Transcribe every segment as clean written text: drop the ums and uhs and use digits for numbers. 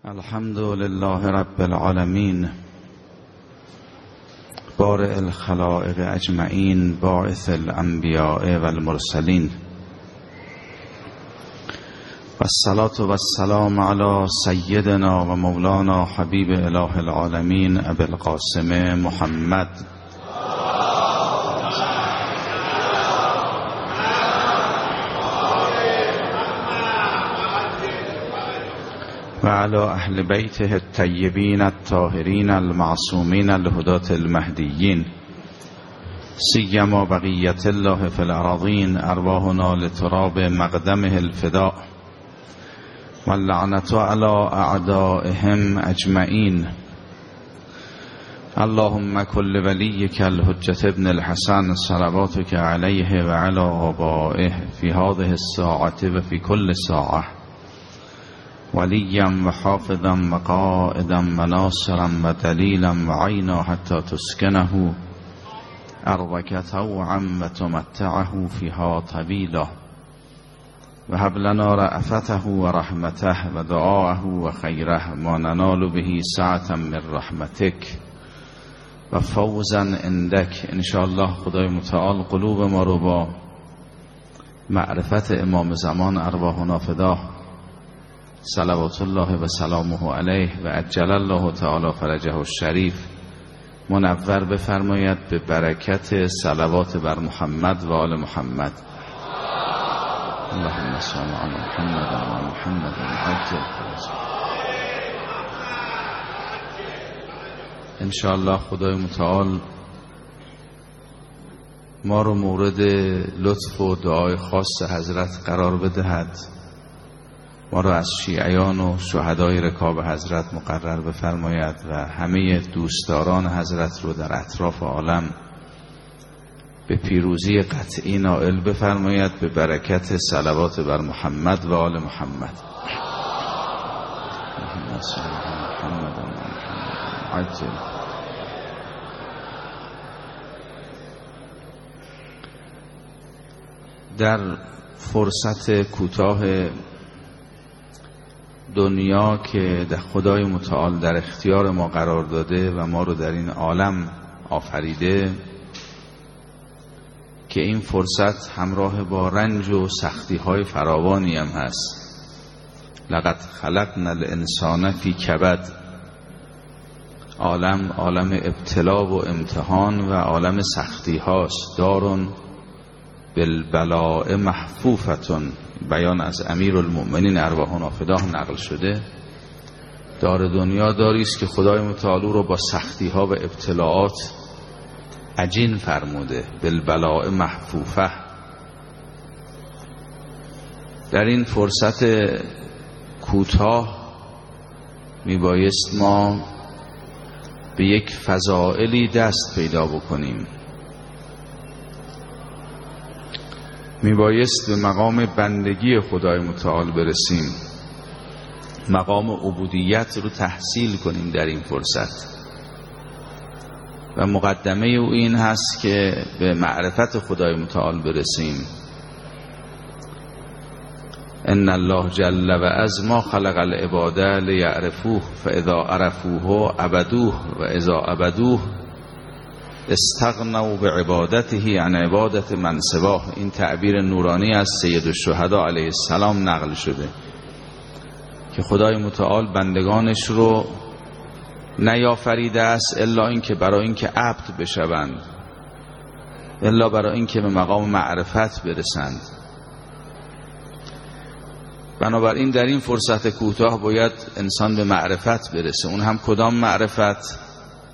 الحمد لله رب العالمين بارئ الخلائق اجمعین باعث الانبیاء والمرسلین والصلاة والسلام علی سیدنا و مولانا حبیب اله العالمین ابی القاسم محمد و علی اهل بیته الطیبین الطاهرین المعصومین الهداة المهدیین سیما بقیت الله فی الارضین ارواحنا لتراب مقدمه الفداء واللعنة علی اعدائهم اجمعین. اللهم كل وليك الحجة ابن الحسن صلواتك عليه وعلى آبائه في هذه الساعة وفي كل ساعة وليا وحافظا وقائدا وناصرا ودليلا وعينا حتى تسكنه أرضك طوعا وتمتعه فيها طويلا وهب لنا رأفته ورحمته ودعاءه وخيره ما ننال به سعة من رحمتك و فوزا عندك ان شاء الله. خدای متعال قلوب ما رو با معرفت امام زمان ارواحنا فدا صلوات الله و سلامه علیه و عجل الله تعالی فرجه الشریف منور بفرماید به برکت صلوات بر محمد و آل محمد. اللهم صل علی محمد و آل محمد عجل ان شاء الله. خدای متعال ما رو مورد لطف و دعای خاص حضرت قرار بدهد، ما رو از شیعیان و شهدای رکاب حضرت مقرر بفرماید و همه دوستداران حضرت رو در اطراف عالم به پیروزی قطعی نائل بفرماید به برکت صلوات بر محمد و آل محمد. عجل. در فرصت کوتاه دنیا که خدای متعال در اختیار ما قرار داده و ما رو در این عالم آفریده، که این فرصت همراه با رنج و سختی های فراوانی هم هست. لقد خلقنا الانسان فی کبد. عالم ابتلا و امتحان و عالم سختی هاست. دارون بالبلاء محفوفتون، بیان از امیرالمؤمنین ارواحنا فداه نقل شده. دار دنیا داری است که خدای متعال رو با سختی ها و ابتلاعات عجین فرموده. بالبلاء محفوفه. در این فرصت کوتاه میبایست ما به یک فضائلی دست پیدا بکنیم. میبایست به مقام بندگی خدای متعال برسیم، مقام عبودیت رو تحصیل کنیم در این فرصت. و مقدمه او این هست که به معرفت خدای متعال برسیم. ان الله جل و عز ما خلق العباد لیعرفوه فاذا عرفوه عبدوه و اذا عبدوه استغنوا بعبادته عن عبادت من سواه. این تعبیر نورانی از سید الشهدا علیه السلام نقل شده که خدای متعال بندگانش رو نیافریده است الا اینکه برای اینکه عبد بشوند، الا برای اینکه به مقام معرفت برسند. بنابراین در این فرصت کوتاه باید انسان به معرفت برسه. اون هم کدام معرفت؟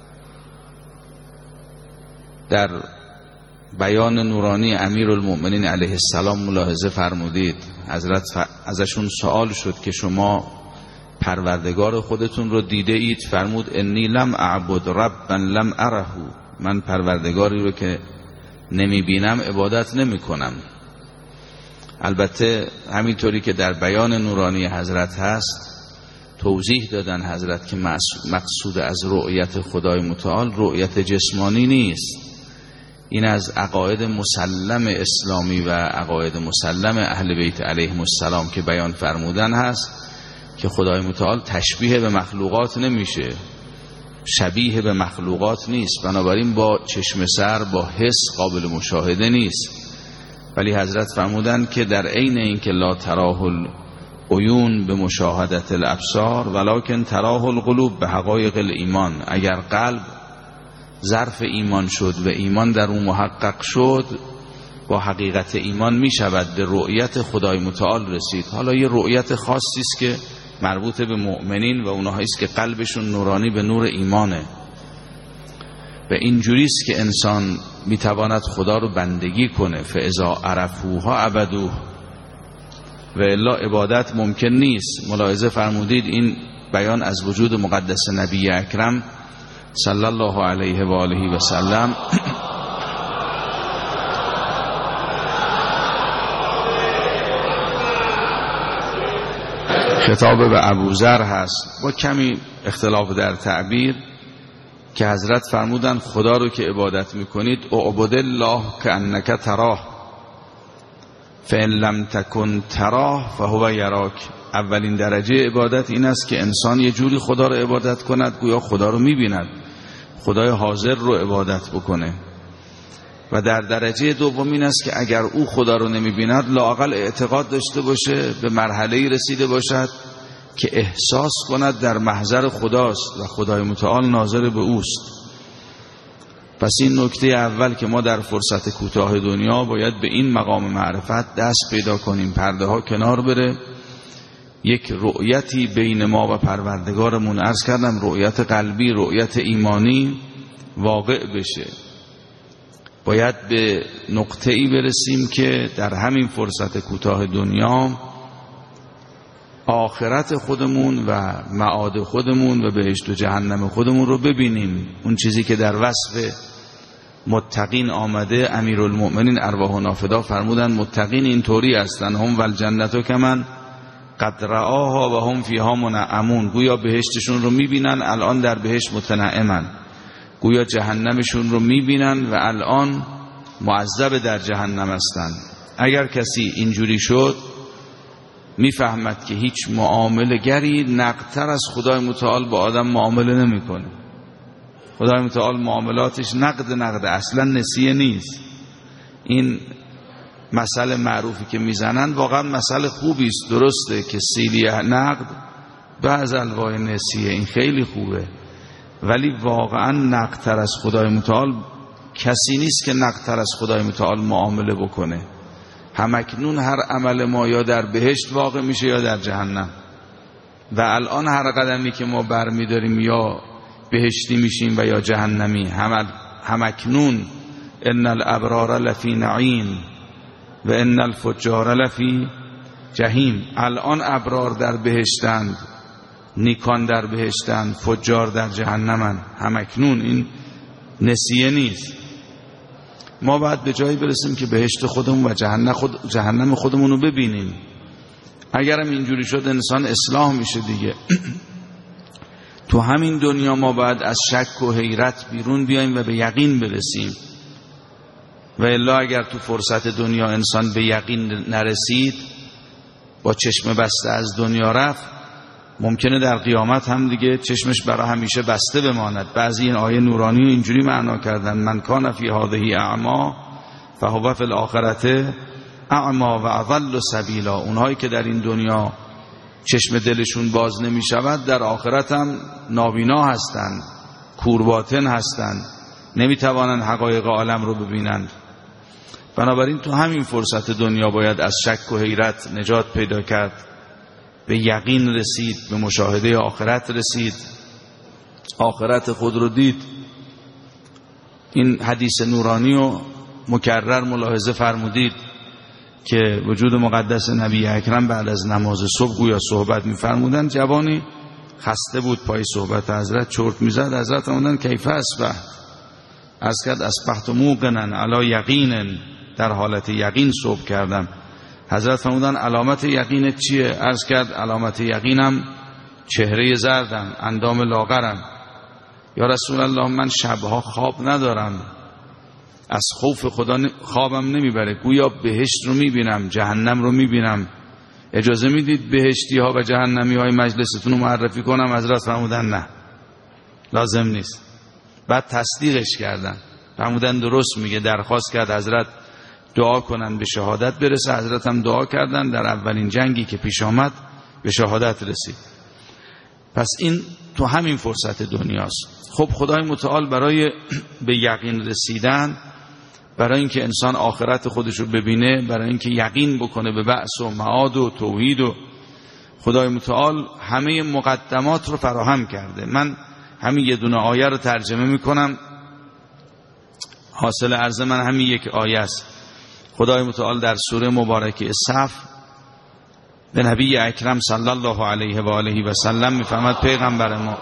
در بیان نورانی امیرالمؤمنین علیه السلام ملاحظه فرمودید، حضرت ازشون سوال شد که شما پروردگار خودتون رو دیده اید؟ فرمود انی لم اعبد ربا لم اره. من پروردگاری رو که نمی بینم عبادت نمی کنم. البته همینطوری که در بیان نورانی حضرت هست توضیح دادن حضرت که مقصود از رؤیت خدای متعال رؤیت جسمانی نیست. این از عقاید مسلم اسلامی و عقاید مسلم اهل بیت علیهم السلام که بیان فرمودن هست که خدای متعال تشبیه به مخلوقات نمیشه، شبیه به مخلوقات نیست، بنابراین با چشم سر با حس قابل مشاهده نیست. ولی حضرت فرمودند که در عین اینکه لا تراه العیون به مشاهدت الابصار ولکن تراه القلوب به حقایق الایمان، اگر قلب ظرف ایمان شد و ایمان در اون محقق شد، با حقیقت ایمان می شود به رؤیت خدای متعال رسید. حالا یه رؤیت خاصی است که مربوط به مؤمنین و اونهایی است که قلبشون نورانی به نور ایمانه، و اینجوری است که انسان می تواند خدا رو بندگی کنه. فاذا عرفوها عبدوه، و الا عبادت ممکن نیست. ملاحظه فرمودید این بیان از وجود مقدس نبی اکرم صلی الله علیه و آله و سلم خطاب به ابوذر هست، با کمی اختلاف در تعبیر، که حضرت فرمودن خدا رو که عبادت میکنید اعبد الله کأنک تراه فإن لم تکن تراه فهو یراک. اولین درجه عبادت این است که انسان یه جوری خدا رو عبادت کند گویا خدا رو میبیند، خدای حاضر رو عبادت بکنه. و در درجه دوم این است که اگر او خدا رو نمیبیند لااقل اعتقاد داشته باشه، به مرحله‌ای رسیده باشد که احساس کند در محضر خداست و خدای متعال ناظر به اوست. پس این نکته اول که ما در فرصت کوتاه دنیا باید به این مقام معرفت دست پیدا کنیم، پرده ها کنار بره، یک رؤیتی بین ما و پروردگارمون، عرض کردم رؤیت قلبی، رؤیت ایمانی واقع بشه. باید به نقطه‌ای برسیم که در همین فرصت کوتاه دنیا آخرت خودمون و معاد خودمون و بهشت و جهنم خودمون رو ببینیم. اون چیزی که در وصف متقین آمده، امیرالمؤمنین ارواح نافدا فرمودن متقین اینطوری هستن، هم والجنت کمن قد رآها و هم فیها منعمون، گویا بهشتشون رو میبینن الان در بهشت متنعمن، گویا جهنمشون رو میبینن و الان معذب در جهنم هستن. اگر کسی اینجوری شد میفهمد که هیچ معامله گری نقدتر از خدای متعال با آدم معامله نمیکنه. خدای متعال معاملاتش نقد اصلا نسیه نیست. این مسئله معروفی که میزنن واقعا مسئله خوبی است، درسته که سیلیه نقد بعض الوای نسیه، این خیلی خوبه، ولی واقعا نقدتر از خدای متعال کسی نیست که نقدتر از خدای متعال معامله بکنه. همکنون هر عمل ما یا در بهشت واقع میشه یا در جهنم، و الان هر قدمی که ما برمیداریم یا بهشتی میشیم و یا جهنمی. همکنون ان الابرار لفی نعیم و ان الفجار لفی جهیم. الان ابرار در بهشتند، نیکان در بهشتند، فجار در جهنمند. همکنون، این نسیه نیست. ما باید به جایی برسیم که بهشت خودمون و جهنم خودمون رو ببینیم. اگرم اینجوری شد انسان اصلاح میشه دیگه. تو همین دنیا ما باید از شک و حیرت بیرون بیایم و به یقین برسیم، و الا اگر تو فرصت دنیا انسان به یقین نرسید، با چشم بسته از دنیا رفت، ممکنه در قیامت هم دیگه چشمش برای همیشه بسته بماند. بعضی این آیه نورانی رو اینجوری معنا کردن: من کان فی هذه اعما فهو فی الاخرة اعما و اضل سبیلا. اونهایی که در این دنیا چشم دلشون باز نمی شود، در آخرت هم نابینا هستند، کورباطن هستند، نمی توانند حقایق عالم رو ببینند. بنابراین تو همین فرصت دنیا باید از شک و حیرت نجات پیدا کرد، به یقین رسید، به مشاهده آخرت رسید، آخرت خود رو دید. این حدیث نورانی رو مکرر ملاحظه فرمودید که وجود مقدس نبی اکرم بعد از نماز صبح گویا صحبت می‌فرمودند. جوانی خسته بود، پای صحبت حضرت چرت می‌زد. حضرت فرمودند کیف اصبح؟ عرض کرد اصبحت موقنا علی یقین، در حالت یقین صبح کردم. حضرت فرمودند علامت یقینت چیه؟ عرض کرد علامت یقینم چهره زردم، اندام لاغرم. یا رسول الله من شبها خواب ندارم، از خوف خدا خوابم نمیبره، گویا بهشت رو میبینم، جهنم رو میبینم، اجازه میدید بهشتی ها و جهنمی های مجلستون رو معرفی کنم؟ حضرت فرمودن نه، لازم نیست. بعد تصدیقش کردن، فرمودن درست میگه. درخواست کرد حضرت دعا کنن به شهادت برسه. حضرت هم دعا کردن، در اولین جنگی که پیش آمد به شهادت رسید. پس این تو همین فرصت دنیاست. خب خدای متعال برای به یقین رسیدن، برای اینکه انسان آخرت خودش رو ببینه، برای اینکه یقین بکنه به بعث و معاد و توحید، و خدای متعال همه مقدمات رو فراهم کرده. من همین یه دونه آیه رو ترجمه میکنم. حاصل عرض من همین یک آیه است. خدای متعال در سوره مبارکه صف به نبی اکرم صلی الله علیه و آله و سلم میفرماد: پیغمبر ما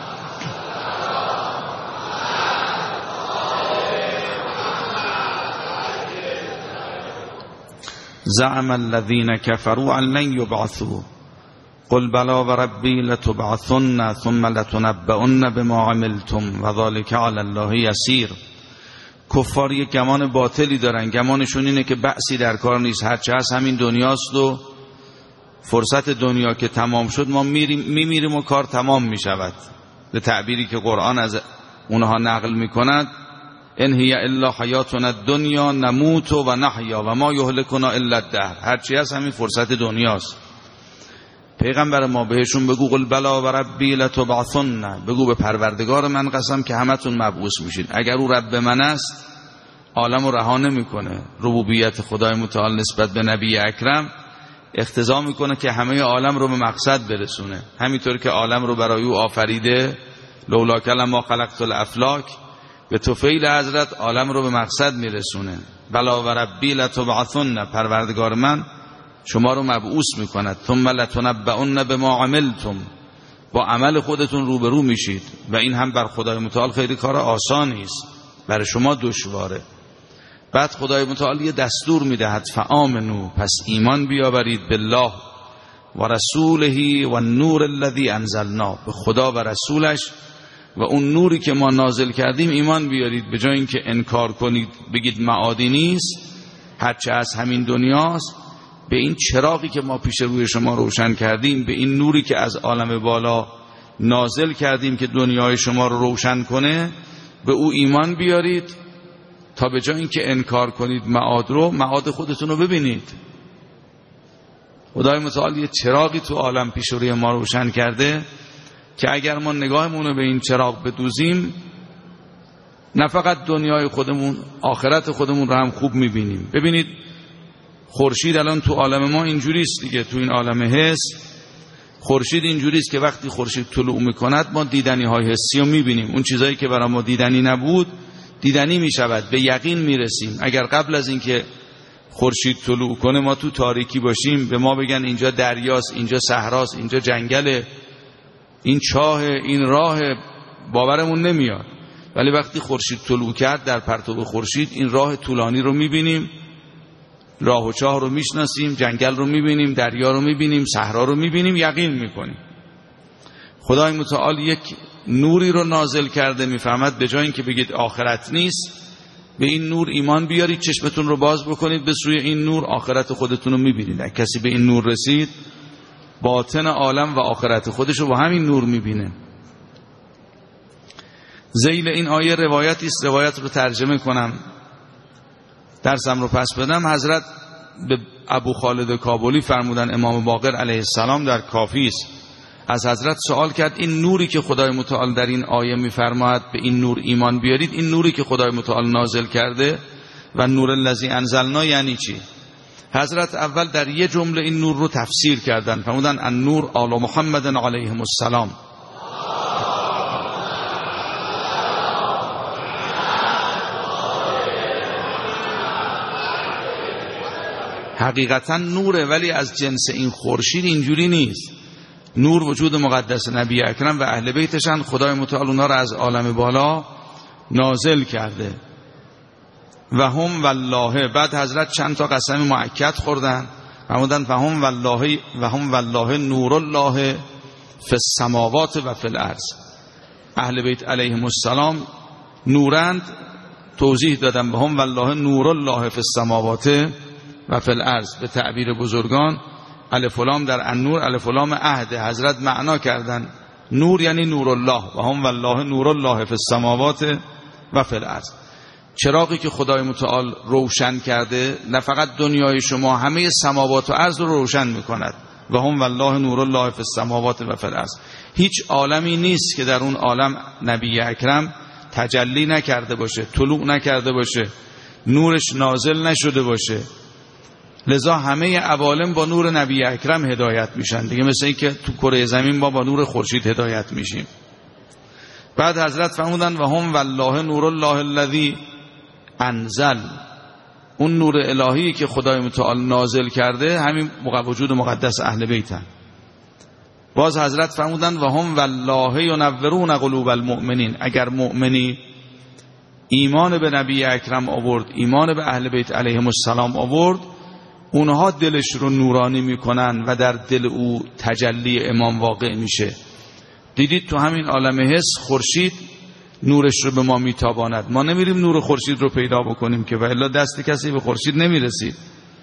زعم الذين كفروا ان لن يبعثوا قل بلا وربي لتبعثن ثم لتنبؤن بما عملتم وذلك على الله يسير. کفار یک گمان باطلی دارن، گمانشون اینه که بعثی در کار نیست، هرچه هست همین دنیاست و فرصت دنیا که تمام شد ما میمیریم و کار تمام میشود. به تعبیری که قرآن از اونها نقل میکند: ان هی الا حیاتنا الدنیا نموت و نحیا و ما یهلکنا الا الدهر. هرچی هست همین فرصت دنیاست. پیغمبر ما بهشون بگو: قل بلا و ربی لتبعثن، بگو به پروردگار من قسم که همتون مبعوث میشید. اگر او رب من است عالم رو رها نمیکنه. ربوبیت خدای متعال نسبت به نبی اکرم اقتضا میکنه که همه عالم رو به مقصد برسونه. همینطور که عالم رو برای او آفریده، لولا کلم خلقت الافلاک، به توفیل حضرت عالم رو به مقصد میرسونه. بلا و ربی لتبعثن، پروردگار من شما رو مبعوث میکند. ثم لتنبؤن بما عملتم، با عمل خودتون روبرو میشید. و این هم بر خدای متعال خیلی کار آسانی است، برای شما دشواره. بعد خدای متعال یه دستور میدهد: فآمنو، پس ایمان بیاورید، بالله و رسوله و النور الذی انزلنا، به خدا و رسولش و اون نوری که ما نازل کردیم ایمان بیارید. به جای اینکه انکار کنید بگید معادی نیست، هرچه از همین دنیاست، به این چراغی که ما پیش روی شما روشن کردیم، به این نوری که از عالم بالا نازل کردیم که دنیای شما رو روشن کنه، به او ایمان بیارید تا به جای اینکه انکار کنید معاد رو، معاد خودتون رو ببینید. خدای متعال یه چراغی تو عالم پیش روی ما روشن کرده که اگر ما نگاهمون رو به این چراغ بدوزیم، نه فقط دنیای خودمون، آخرت خودمون رو هم خوب میبینیم. ببینید خورشید الان تو عالم ما اینجوریست دیگه، تو این عالم حس خورشید اینجوریست که وقتی خورشید طلوع میکند ما دیدنی های حسی رو میبینیم. اون چیزایی که برای ما دیدنی نبود دیدنی میشود، به یقین میرسیم. اگر قبل از اینکه خورشید طلوع کنه ما تو تاریکی باشیم، به ما بگن اینجا دریاست، اینجا صحراست، اینجا جنگله، این چاه، این راه، باورمون نمیاد. ولی وقتی خورشید طلوع کرد در پرتو خورشید این راه طولانی رو میبینیم، راه و چاه رو میشناسیم، جنگل رو میبینیم، دریا رو میبینیم، صحرا رو میبینیم، یقین میکنیم. خدای متعال یک نوری رو نازل کرده، میفهمد به جای اینکه بگید آخرت نیست، به این نور ایمان بیارید، چشمتون رو باز بکنید به سوی این نور، آخرت خودتون رو میبینید. اگه کسی به این نور رسید باطن عالم و آخرت خودش رو با همین نور میبینه. ذیل این آیه روایتی است، روایت رو ترجمه کنم درسم رو پس بدم. حضرت به ابو خالد کابلی فرمودن، امام باقر علیه السلام در کافی است، از حضرت سوال کرد این نوری که خدای متعال در این آیه میفرماید به این نور ایمان بیارید، این نوری که خدای متعال نازل کرده و نور الذی انزلنا یعنی چی؟ حضرت اول در یه جمله این نور رو تفسیر کردن، فرمودن النور آل محمد علیهم السلام. حقیقتا نوره، ولی از جنس این خورشید اینجوری نیست. نور وجود مقدس نبی اکرم و اهل بیتشن، خدای متعال اونا رو از عالم بالا نازل کرده. و هم والله، بعد حضرت چند تا قسم مؤکد خوردن، فرمودن فهم والله نور الله فی السماوات و فی الارض. اهل بیت علیهم السلام نورند، توضیح دادن به هم والله نور الله فی السماوات و فی الارض. به تعبیر بزرگان الف و لام در النور الف و لام عهد. حضرت معنا کردن نور یعنی نور الله و هم والله نور الله فی السماوات و فی الارض. چراغی که خدای متعال روشن کرده نه فقط دنیای شما، همه سماوات و ارض رو روشن میکند. و هم والله نور الله فی السماوات و فی الارض. هیچ عالمی نیست که در اون عالم نبی اکرم تجلی نکرده باشه، طلوع نکرده باشه، نورش نازل نشده باشه. لذا همه عوالم با نور نبی اکرم هدایت میشن دیگه، مثل این که تو کره زمین ما با نور خورشید هدایت میشیم. بعد حضرت فرمودن و هم والله نور الله الذی انزل، اون نور الهی که خدای متعال نازل کرده همین وجود مقدس اهل بیتن. باز حضرت فرمودن و هم والله ینورون قلوب المؤمنین، اگر مؤمنی ایمان به نبی اکرم آورد، ایمان به اهل بیت علیهم السلام آورد، اونها دلش رو نورانی میکنن و در دل او تجلی امام واقع میشه. دیدید تو همین عالم حس خورشید نورش رو به ما میتاباند، ما نمیریم نور خورشید رو پیدا بکنیم که، و الا دست کسی به خورشید نمیرسید.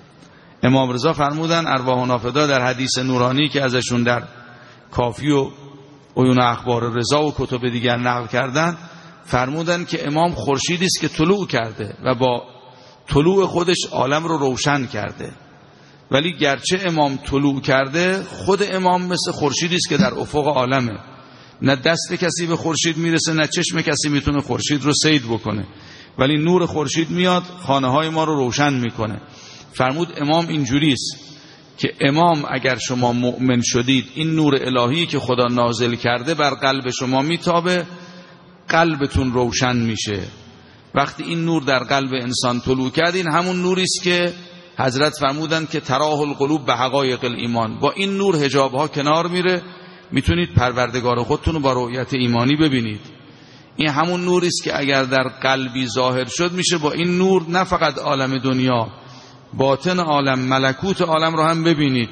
امام رضا فرمودن ارواح و نافدا در حدیث نورانی که ازشون در کافی و عیون اخبار رضا و کتب دیگر نقل کردن، فرمودن که امام خورشیدی است که طلوع کرده و با طلوع خودش عالم رو روشن کرده. ولی گرچه امام طلوع کرده، خود امام مثل خورشیدی است که در افق عالمه، نه دست کسی به خورشید میرسه، نه چشم کسی میتونه خورشید رو صید بکنه، ولی نور خورشید میاد خانه های ما رو روشن میکنه. فرمود امام اینجوری است که امام اگر شما مؤمن شدید، این نور الهی که خدا نازل کرده بر قلب شما میتابه، قلبتون روشن میشه. وقتی این نور در قلب انسان طلوع کرد، این همون نوری است که حضرت فرمودن که تراه القلوب به حقایق الایمان، با این نور حجاب ها کنار میره، میتونید پروردگار خودتون رو با رؤیت ایمانی ببینید. این همون نوری است که اگر در قلبی ظاهر شد، میشه با این نور نه فقط عالم دنیا، باطن عالم، ملکوت عالم رو هم ببینید.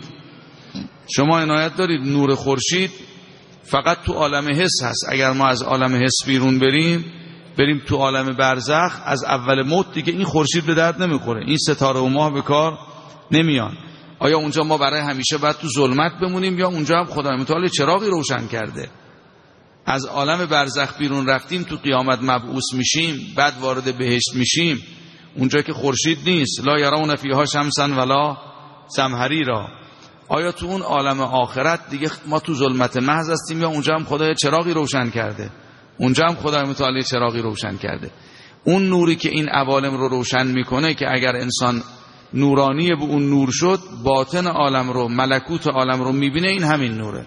شما عنایت دارید نور خورشید فقط تو عالم حس هست. اگر ما از عالم حس بیرون بریم تو عالم برزخ، از اول موت دیگه این خورشید به درد نمیخوره، این ستاره و ماه به کار نمیان. آیا اونجا ما برای همیشه باید تو ظلمت بمونیم، یا اونجا هم خدای متعال چراغی روشن کرده؟ از عالم برزخ بیرون رفتیم، تو قیامت مبعوث میشیم، بعد وارد بهشت میشیم، اونجا که خورشید نیست، لا یرون فیها شمسا ولا زمهریرا. آیا تو اون عالم آخرت دیگه ما تو ظلمت محض هستیم، یا اونجا هم خدای چراغی روشن کرده؟ اونجا هم خدای متعال چراغی روشن کرده. اون نوری که این عوالم رو روشن میکنه، که اگر انسان نورانی به اون نور شد، باطن عالم رو، ملکوت عالم رو میبینه، این همین نوره.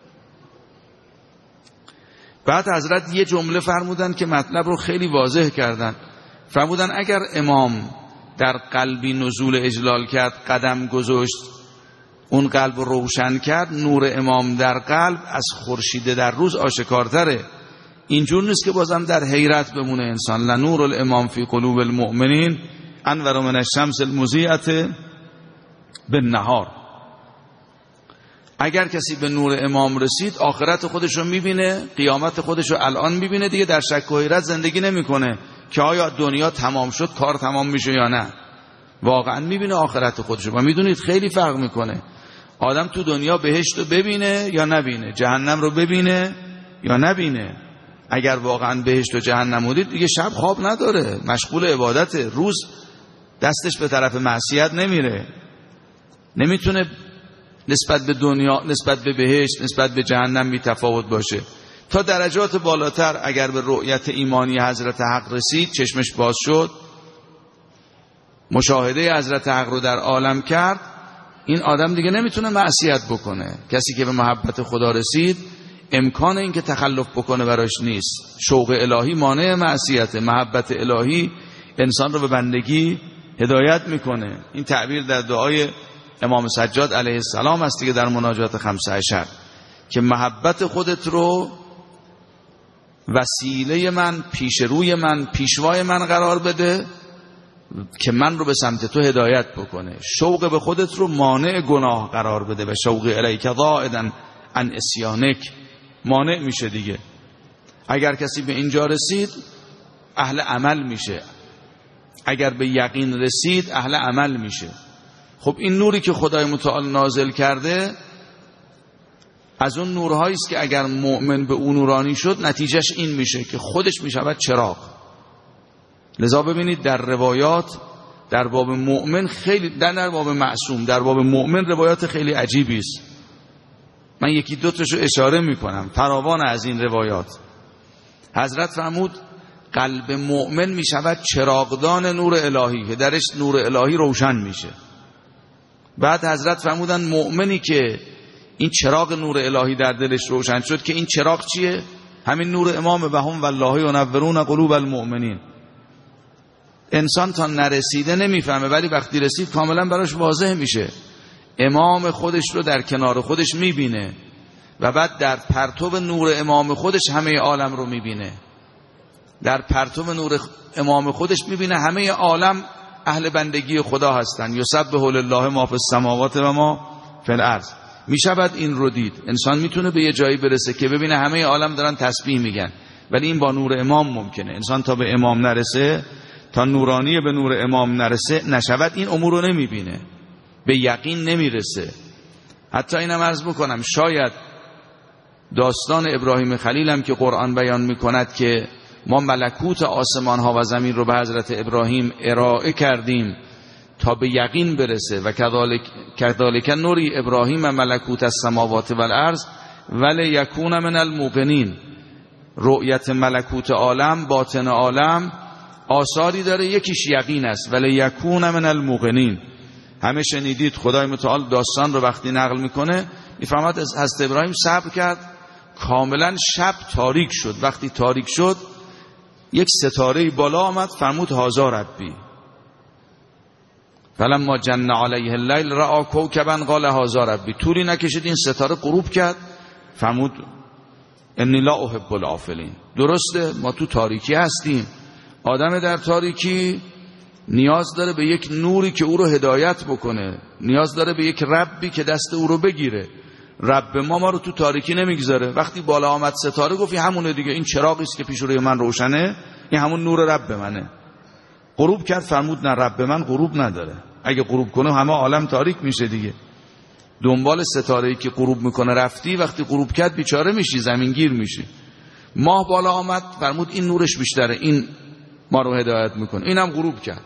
بعد حضرت یه جمله فرمودن که مطلب رو خیلی واضح کردن. فرمودن اگر امام در قلبی نزول اجلال کرد، قدم گذاشت، اون قلب روشن کرد، نور امام در قلب از خورشید در روز آشکارتره. اینجور نیست که بازم در حیرت بمونه انسان. لنور الامام فی قلوب المؤمنین انور من الشمس المضیئة بالنهار. اگر کسی به نور امام رسید، آخرت خودش رو میبینه، قیامت خودش رو الان میبینه، دیگه در شک و حیرت زندگی نمیکنه که آیا دنیا تمام شد، کار تمام میشه یا نه. واقعا میبینه آخرت خودش رو. و میدونید خیلی فرق میکنه آدم تو دنیا بهشت رو ببینه یا نبینه، جهنم رو ببینه یا نبینه. اگر واقعا بهشت و جهنم بودید، دیگه شب خواب نداره، مشغول عبادته، روز دستش به طرف معصیت نمیره، نمیتونه نسبت به دنیا، نسبت به بهشت، نسبت به جهنم بی تفاوت باشه. تا درجات بالاتر اگر به رؤیت ایمانی حضرت حق رسید، چشمش باز شد، مشاهده حضرت حق رو در عالم کرد، این آدم دیگه نمیتونه معصیت بکنه. کسی که به محبت خدا رسید، امکان این که تخلف بکنه براش نیست. شوق الهی مانع معصیته، محبت الهی انسان رو به بندگی هدایت میکنه. این تعبیر در دعای امام سجاد علیه السلام است دیگه، در مناجات 15 که محبت خودت رو وسیله من، پیش روی من، پیشوای من قرار بده که من رو به سمت تو هدایت بکنه. شوق به خودت رو مانع گناه قرار بده و شوق الیک ضائدا عن اسیانک، مانع میشه دیگه. اگر کسی به اینجا رسید، اهل عمل میشه. اگر به یقین رسید، اهل عمل میشه. خب این نوری که خدای متعال نازل کرده از اون نورهایی است که اگر مؤمن به اون نورانی شد نتیجهش این میشه که خودش میشود چراغ. لذا ببینید در روایات در باب مؤمن خیلی، در باب معصوم، در باب مؤمن روایات خیلی عجیبی است. من یکی دو تاشو اشاره میکنم، فراوان از این روایات. حضرت فرمود قلب مؤمن میشود چراغدان نور الهی که درش نور الهی روشن میشه. بعد حضرت فرمودن مؤمنی که این چراغ نور الهی در دلش روشن شد که این چراغ چیه؟ همین نور امام و هم والله ینورون قلوب المؤمنین. انسان تا نرسیده نمیفهمه، ولی وقتی رسید کاملا براش واضح میشه. امام خودش رو در کنار خودش میبینه و بعد در پرتو نور امام خودش همه عالم رو میبینه. در پرتو نور امام خودش میبینه همه عالم اهل بندگی خدا هستن. یسبح لله ما فی السماوات و ما فی الارض. میشود این رو دید. انسان میتونه به یه جایی برسه که ببینه همه عالم دارن تسبیح میگن، ولی این با نور امام ممکنه. انسان تا به امام نرسه، تا نورانی به نور امام نرسه نشود، این امور رو نمیبینه، به یقین نمیرسه. حتی اینم عرض بکنم شاید داستان ابراهیم خلیل هم که قرآن بیان میکند که ما ملکوت آسمان ها و زمین رو به حضرت ابراهیم ارائه کردیم تا به یقین برسه و کذالک نوری ابراهیم ملکوت السماوات و الارض ولی یکون من الموقنین. رؤیت ملکوت عالم، باطن عالم آثاری داره، یکیش یقین است. ولی یکون من الموقنین. همه شنیدید خدای متعال داستان رو وقتی نقل میکنه میفهمد حضرت ابراهیم صبر کرد، کاملا شب تاریک شد. وقتی تاریک شد یک ستاره بالا آمد، فرمود هذا ربی. فلما جن علیه اللیل رأى کوکبا قال هذا ربی. طولی نکشید این ستاره غروب کرد، فرمود انی لا احب الافلین. درسته ما تو تاریکی هستیم، آدم در تاریکی نیاز داره به یک نوری که او رو هدایت بکنه، نیاز داره به یک ربی که دست او رو بگیره. رب ما رو تو تاریکی نمیگذاره. وقتی بالا آمد ستاره گفت همونه دیگه، این چراغی است که پیش روی من روشنه، این همون نور رب منه. غروب کرد، فرمود نه رب من غروب نداره، اگه غروب کنه همه عالم تاریک میشه دیگه. دنبال ستاره‌ای که غروب میکنه رفتی، وقتی غروب کرد بیچاره میشی، زمینگیر میشی. ماه بالا آمد، فرمود این نورش بیشتره، این ما رو هدایت میکنه. اینم غروب کرد.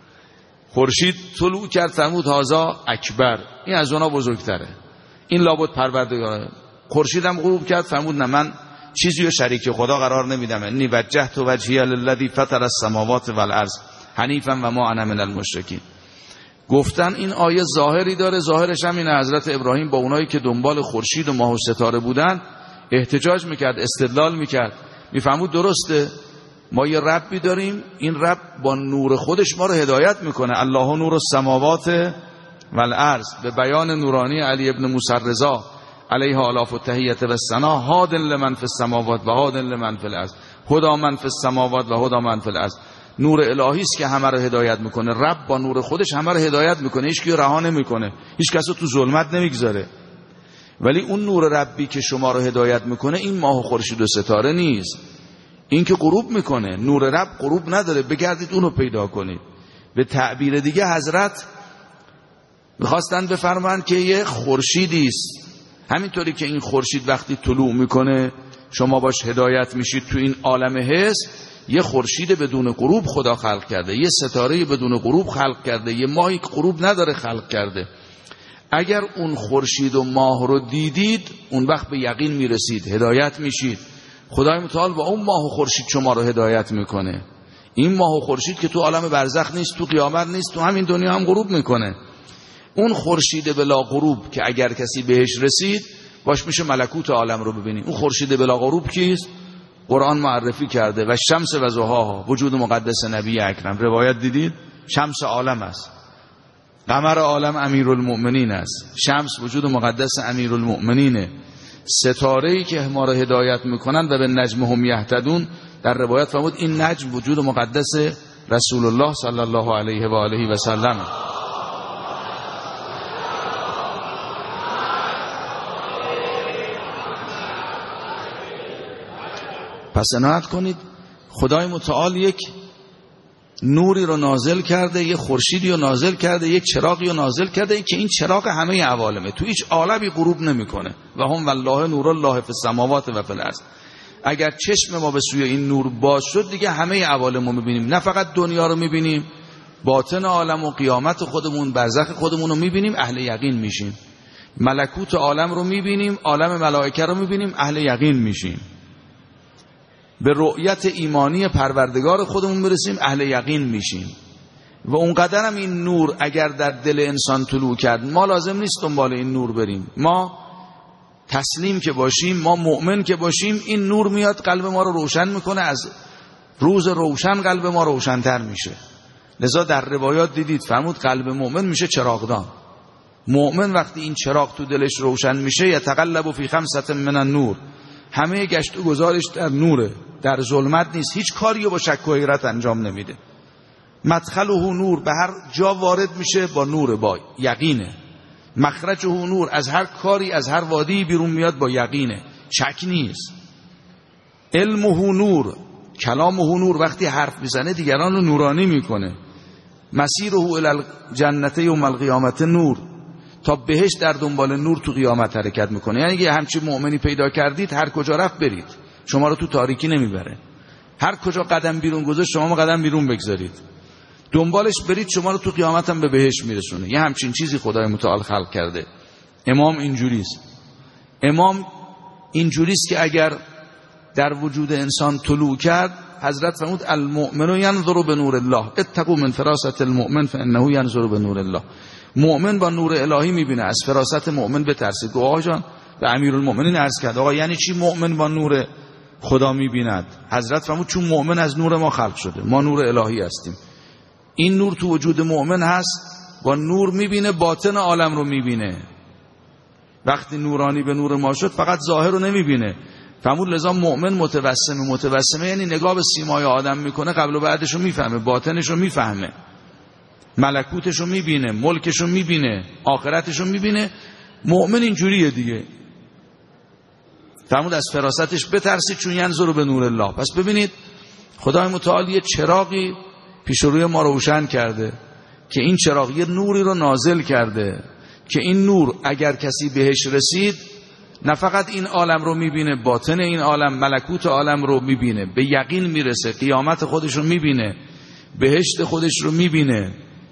خورشید طلوع کرد، فرمود هذا اکبر، این از اونها بزرگتره، این لابد پروردگاره. خورشیدم غروب کرد، فرمود نه من چیزی رو شریک خدا قرار نمیدم، انی وجهت وجهی للذی فطر السماوات والارض حنیفا و ما انا من المشرکین. گفتن این آیه ظاهری داره، ظاهرش هم این حضرت ابراهیم با اونایی که دنبال خورشید و ماه و ستاره بودن احتجاج میکرد، استدلال میکرد، میفهمود درسته ما یه ربی داریم، این رب با نور خودش ما رو هدایت میکنه. الله نور السماوات والارض، به بیان نورانی علی ابن موسی رضا علیه آلاف التحیت و الثنا، هاد لمن فی السماوات و هاد لمن فی الارض، هدی من فی السماوات و هدی من فی الارض. نور الهی است که همه رو هدایت میکنه. رب با نور خودش همه رو هدایت میکنه، هیچ کی رها نمیکنه، هیچ کس رو تو ظلمت نمیگذاره. ولی اون نور ربی که شما رو هدایت میکنه این ماه و خورشید و ستاره نیست، این که غروب میکنه. نور رب غروب نداره، بگردید اونو پیدا کنید. به تعبیر دیگه حضرت میخواستن بفرمایند که یه خورشیدی است، همینطوری که این خورشید وقتی طلوع میکنه شما باش هدایت میشید تو این عالم حس، یه خورشید بدون غروب خدا خلق کرده، یه ستاره بدون غروب خلق کرده، یه ماهی که غروب نداره خلق کرده. اگر اون خورشید و ماه رو دیدید اون وقت به یقین میرسید، هدایت میشید. خدای متعال با اون ماه و خورشید شما رو هدایت میکنه. این ماه و خورشید که تو عالم برزخ نیست، تو قیامت نیست، تو همین دنیا هم غروب میکنه. اون خورشید بلا غروب که اگر کسی بهش رسید باش میشه ملکوت عالم رو ببینی. اون خورشید بلا غروب کیست؟ قرآن معرفی کرده و شمس و ضحاها، وجود مقدس نبی اکرم. روایت دیدید؟ شمس عالم است، قمر عالم امیرالمؤمنین است، شمس وجود مقدس امیرالمؤمنینه. ستاره‌ای که ما رو هدایت میکنن و به نجم هم یهتدون، در روایت فرمود این نجم وجود مقدس رسول الله صلی الله علیه و آله و سلم. پس عنایت کنید، خدای متعال یک نوری رو نازل کرده، یه خورشیدی رو نازل کرده، یک چراغی رو نازل کرده که این چراغ همه عوالمه، تو هیچ عالمی غروب نمیکنه. و هم والله نور الله فی السماوات و فی الارض. اگر چشم ما به سوی این نور باز شد دیگه همه عوالم رو میبینیم، نه فقط دنیا رو میبینیم، باطن عالم و قیامت خودمون، برزخ خودمون رو میبینیم، اهل یقین میشیم. ملکوت عالم رو میبینیم، عالم ملائکه رو میبینیم، اهل یقین میشیم. به رؤیت ایمانی پروردگار خودمون برسیم، اهل یقین میشیم. و اونقدر هم این نور اگر در دل انسان طلوع کرد، ما لازم نیست دنبال این نور بریم، ما تسلیم که باشیم، ما مؤمن که باشیم، این نور میاد قلب ما رو روشن میکنه، از روز روشن قلب ما روشن‌تر میشه. لذا در روایات دیدید فرمود قلب مؤمن میشه چراغدان. مؤمن وقتی این چراغ تو دلش روشن میشه، یتقلب فی خمسة من النور، همه گشت و گذارش در نوره، در ظلمت نیست، هیچ کاری رو با شک و حیرت انجام نمیده. مدخله نور، به هر جا وارد میشه با نور، با یقینه. مخرجه نور، از هر کاری از هر وادی بیرون میاد با یقینه، شک نیست. علمه نور، کلامه نور، وقتی حرف میزنه دیگران رو نورانی میکنه. مسیره الی الجنة یوم القیامة نور، تا بهشت در دنبال نور تو قیامت حرکت میکنه. یعنی اگه همچین مؤمنی پیدا کردید، هر کجا رفت برید، شما رو تو تاریکی نمیبره. هر کجا قدم بیرون گذاشت شما قدم بیرون بگذارید، دنبالش برید، شما رو تو قیامت هم به بهشت میرسونه. یه همچین چیزی خدای متعال خلق کرده. امام اینجوریست. امام اینجوریست که اگر در وجود انسان طلوع کرد، حضرت فرمود المؤمن ینظر بنور الله اتقوا من فراست المؤمن فانه ینظر بنور الله. مؤمن با نور الهی میبینه، از فراست مؤمن بترسید. گفت آقا جان، به امیرالمؤمنین عرض کرد آقا یعنی چی مؤمن با نور خدا میبیند؟ حضرت فرمود چون مؤمن از نور ما خلق شده، ما نور الهی هستیم. این نور تو وجود مؤمن هست، با نور میبینه، باطن عالم رو میبینه. وقتی نورانی به نور ما شد فقط ظاهر رو نمیبینه. فرمود لذا مؤمن متوسمه یعنی نگاه به سیمای آدم میکنه، قبل و بعدش رو میفهمه، باطنش رو میفهمه، ملکوتش رو میبینه، ملکش رو میبینه، آخرتش رو میبینه. مؤمن اینجوریه دیگه. فرمود از فراستش بترسید چون ینظر به نور الله. پس ببینید خدای متعال یه چراغی پیش روی ما روشن کرده که این چراغ یه نوری رو نازل کرده که این نور اگر کسی بهش رسید، نه فقط این عالم رو میبینه، باطن این عالم، ملکوت عالم رو میبینه، به یقین میرسه، قیامت خودش رو میبینه، بهشت خودش رو میبینه.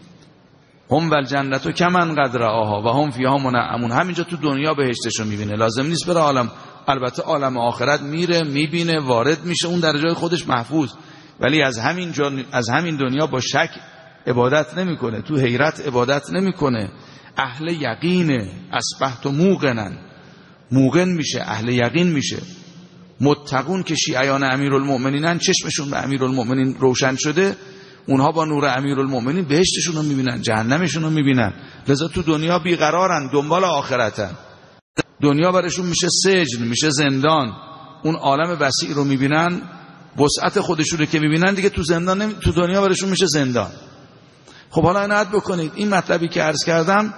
هم والجنة کمن قد رآها و هم فیها منعمون. همینجا تو دنیا بهشتش رو میبینه، لازم نیست بره عالم. البته عالم آخرت میره، میبینه، وارد میشه، اون در جای خودش محفوظ، ولی از همین دنیا با شک عبادت نمیکنه، تو حیرت عبادت نمیکنه. اهل یقینه. اصبحت موقنا، موقن میشه، اهل یقین میشه. متقون که شیعیان امیرالمؤمنینن، چشمشون به امیرالمؤمنین روشن شده، اونها با نور امیرالمؤمنین بهشتشون رو میبینن، جهنمشون رو میبینن. لذا تو دنیا بیقرارن، دنبال آخرتن. دنیا برشون میشه سجن، میشه زندان. اون عالم وسیع رو میبینن، وسعت خودشون رو که میبینن دیگه تو زندان تو دنیا برشون میشه زندان. خب حالا عنایت بکنید، این مطلبی که عرض کردم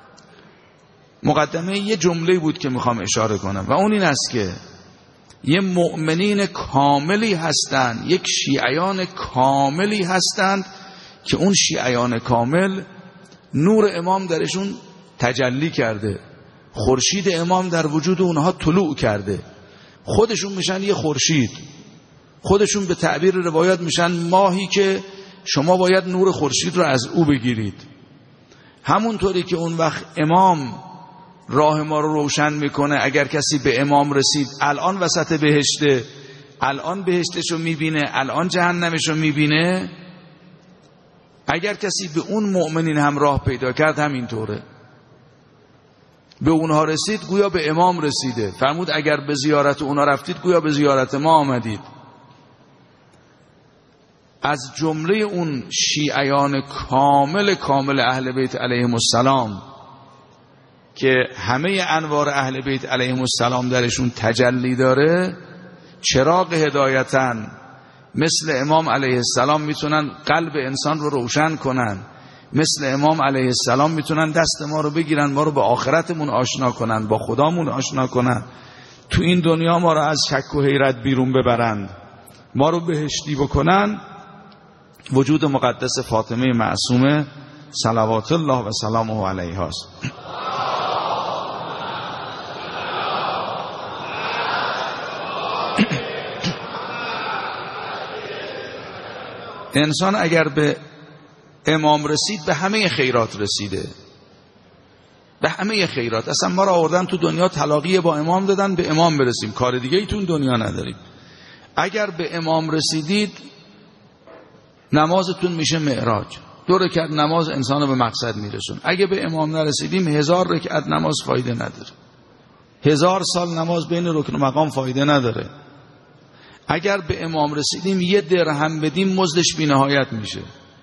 مقدمه یه جمله بود که میخوام اشاره کنم و اون این است که یه مؤمنین کاملی هستند، یک شیعیان کاملی هستند که اون شیعیان کامل نور امام درشون تجلی کرده، خورشید امام در وجود اونها طلوع کرده، خودشون میشن یه خورشید، خودشون به تعبیر روایات میشن ماهی که شما باید نور خورشید رو از او بگیرید. همونطوری که اون وقت امام راه ما رو روشن میکنه، اگر کسی به امام رسید الان وسط بهشته، الان بهشتش رو میبینه، الان جهنمش رو میبینه، اگر کسی به اون مؤمنین هم راه پیدا کرد همینطوره. به اونها رسید گویا به امام رسیده. فرمود اگر به زیارت اونها رفتید گویا به زیارت ما آمدید. از جمله اون شیعیان کامل اهل بیت علیهم السلام که همه انوار اهل بیت علیهم السلام درشون تجلی داره، چراغ هدایتن مثل امام علیه السلام میتونن قلب انسان رو روشن کنن، مثل امام علیه السلام میتونن دست ما رو بگیرن، ما رو به آخرتمون آشنا کنن، با خدامون آشنا کنن، تو این دنیا ما رو از شک و حیرت بیرون ببرن، ما رو بهشتی بکنن. وجود مقدس فاطمه معصومه صلوات الله و سلامه علیها است. انسان اگر به امام رسید به همه خیرات رسیده، به همه خیرات. اصلا ما را آوردن تو دنیا تلاقی با امام دادن، به امام برسیم، کار دیگه ای تو دنیا نداریم. اگر به امام رسیدید نمازتون میشه معراج، 2 رکعت نماز انسان رو به مقصد میرسون. اگه به امام نرسیدیم 1000 رکعت نماز فایده نداره، 1000 سال نماز بین رکن و مقام فایده نداره. اگر به امام رسیدیم 1 درهم بدیم مزدش بی‌نهایت میشه.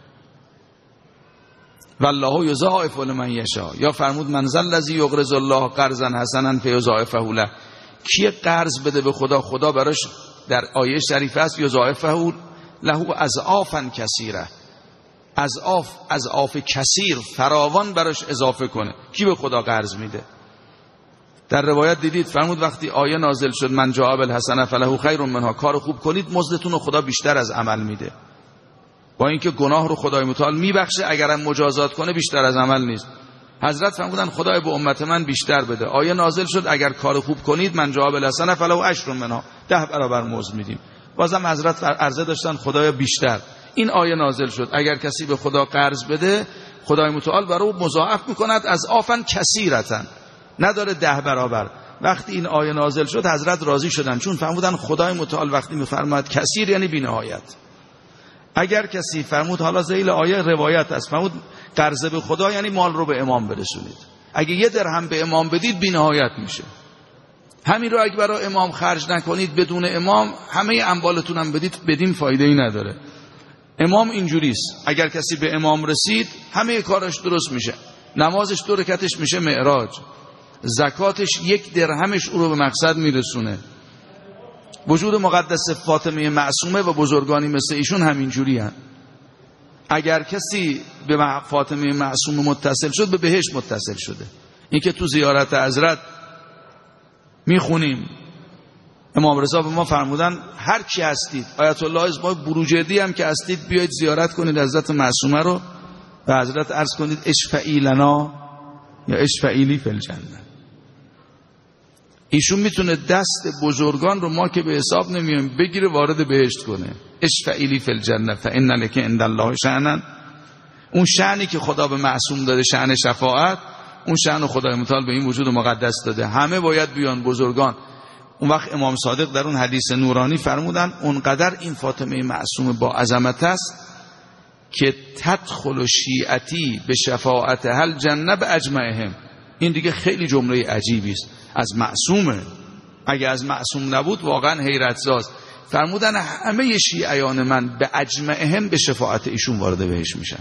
والله یضاعف لمن یشاء. یا فرمود من ذا الذی یقرض الله قرضا حسنا فیضاعفه له. کی قرض بده به خدا، خدا براش در آیه شریف است یضاعفه له اضعافا کثیره، اضعاف کثیر، فراوان براش اضافه کنه. کی به خدا قرض میده؟ در روایت دیدید فرمود وقتی آیه نازل شد من جاء بالحسنه فله خیر منها، کار خوب کنید مزدتون رو خدا بیشتر از عمل میده. با اینکه گناه رو خدای متعال میبخشه، اگرم مجازات کنه بیشتر از عمل نیست. حضرت فرمودن خدای به امت من بیشتر بده. آیه نازل شد اگر کار خوب کنید من جاء بالحسنه فله 10 منها، 10 برابر مزد میدیم. بازم حضرت عرضه داشتن خدای بیشتر. این آیه نازل شد اگر کسی به خدا قرض بده خدای متعال برای او مضاعف میکند از آفن کثیرتن، نداره 10 برابر. وقتی این آیه نازل شد حضرت راضی شدن، چون فرمودن خدای متعال وقتی میفرماید کثیر یعنی بی‌نهایت. اگر کسی فرمود، حالا ذیل آیه روایت است، فرمود قرض به خدا یعنی مال رو به امام برسونید. اگه 1 درهم به امام بدید بی‌نهایت میشه. همین رو اگه برای امام خرج نکنید بدون امام همه اموالتون هم بدین فایده ای نداره. امام اینجوریست، اگر کسی به امام رسید همه کارش درست میشه. نمازش 2 رکعتش میشه معراج، زکاتش 1 درهمش او رو به مقصد میرسونه. وجود مقدس فاطمه معصومه و بزرگانی مثل ایشون همینجوری هن. اگر کسی به فاطمه معصومه متصل شد به بهشت متصل شده. این که تو زیارت حضرت میخونیم امام رضا به ما فرمودن هر کی هستید، آیت الله اسماعیل بروجردی هم که هستید بیایید زیارت کنید حضرت معصومه رو و حضرت عرض کنید اشفعی لنا یا اشفعی لی فی الجنه. ایشون میتونه دست بزرگان رو ما که به حساب نمیایم بگیره وارد بهشت کنه. اشفعی لی فی الجنه فان لک عند الله شأنا. اون شأنی که خدا به معصوم داده، شأن شفاعت، اون شأن خدای متعال به این وجود مقدس داده. همه باید بیان بزرگان. اون وقت امام صادق در اون حدیث نورانی فرمودن اونقدر این فاطمه معصومه با عظمت است که تدخل شیعتی به شفاعت هل جنه به اجمعهم. این دیگه خیلی جمله عجیبی است. از معصومه، اگه از معصوم نبود واقعا حیرت زاست. فرمودن همه شیعیان من به اجمعهم به شفاعت ایشون وارد بهشت میشن.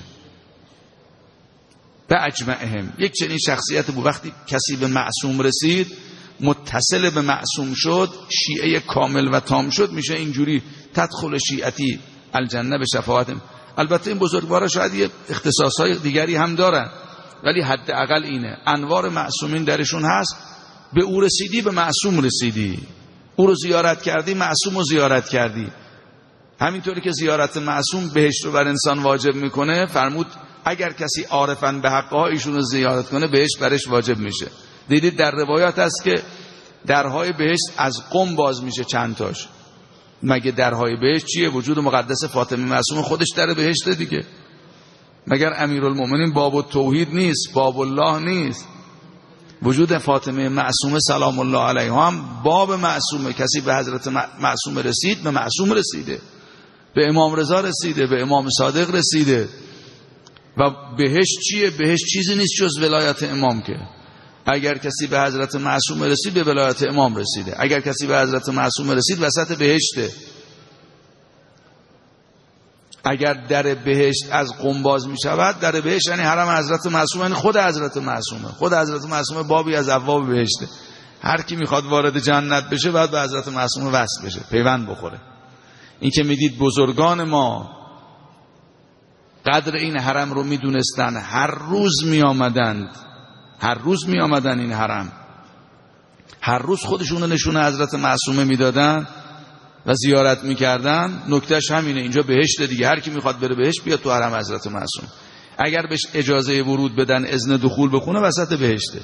به اجمعهم. یک چنین شخصیت بود. وقتی کسی به معصوم رسید، متصل به معصوم شد، شیعه کامل و تام شد، میشه اینجوری تدخل شیعتی الجنه به شفاعتهم. البته این بزرگوارا شاید یه اختصاصهای دیگری هم دارن، ولی حداقل اینه. انوار معصومین درشون هست. به او رسیدی به معصوم رسیدی، او رو زیارت کردی معصوم رو زیارت کردی. همینطوری که زیارت معصوم بهشت رو بر انسان واجب میکنه، فرمود اگر کسی عارفن به حقها ایشون رو زیارت کنه بهشت برش واجب میشه. دیدید در روایات هست که درهای بهشت از قم باز میشه چند تاش. مگه درهای بهشت چیه؟ وجود مقدس فاطمه معصومه خودش در بهشت دیگه. مگر امیرالمومنین باب التوحید نیست؟ باب الله نیست؟ وجود فاطمه معصومه سلام الله علیها هم باب معصومه. کسی به حضرت معصومه رسید به معصوم رسیده، به امام رضا رسیده، به امام صادق رسیده. و بهشت چیه؟ بهشت چیزی نیست جز ولایت امام. که اگر کسی به حضرت معصومه رسید به ولایت امام رسیده. اگر کسی به حضرت معصومه رسید وسط بهشته. اگر در بهشت از قم باز می شود، در بهشت یعنی حرم حضرت معصومه، یعنی خود حضرت معصومه. خود حضرت معصومه بابی از ابواب بهشته. هر کی میخواد وارد جنت بشه باید به حضرت معصومه وصل بشه، پیوند بخوره. این که میدید بزرگان ما قدر این حرم رو میدونستن، هر روز می آمدن این حرم، هر روز خودشون نشونه حضرت معصومه میدادن و زیارت میکردن، نکتهش همینه. اینجا بهشت دیگه، هر کی میخواد بره بهشت بیاد تو حرم حضرت معصوم. اگر بهش اجازه ورود بدن، اذن دخول بخونه، وسط بهشته.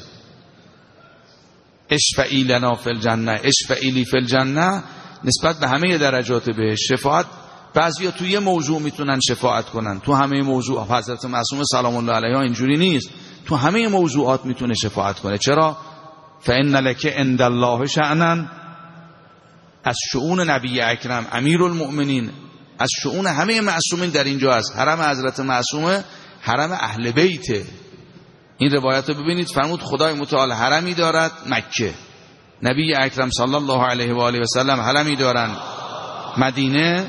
اشفعی لنا فی الجنه، اشفعی لی فی الجنه، نسبت به همه درجات بهشت. شفاعت بعضیا تو یه موضوع میتونن شفاعت کنن، تو همه موضوع. حضرت معصوم سلام الله علیها اینجوری نیست، تو همه موضوعات میتونه شفاعت کنه. چرا؟ فإن لک عند الله شأنا، از شؤون نبی اکرم امیرالمؤمنین، از شؤون همه معصومین در اینجا است. حرم حضرت معصومه حرم اهل بیته. این روایت رو ببینید، فرمود خدای متعال حرمی دارد مکه، نبی اکرم صلی الله علیه و آله و سلم حرمی دارند مدینه،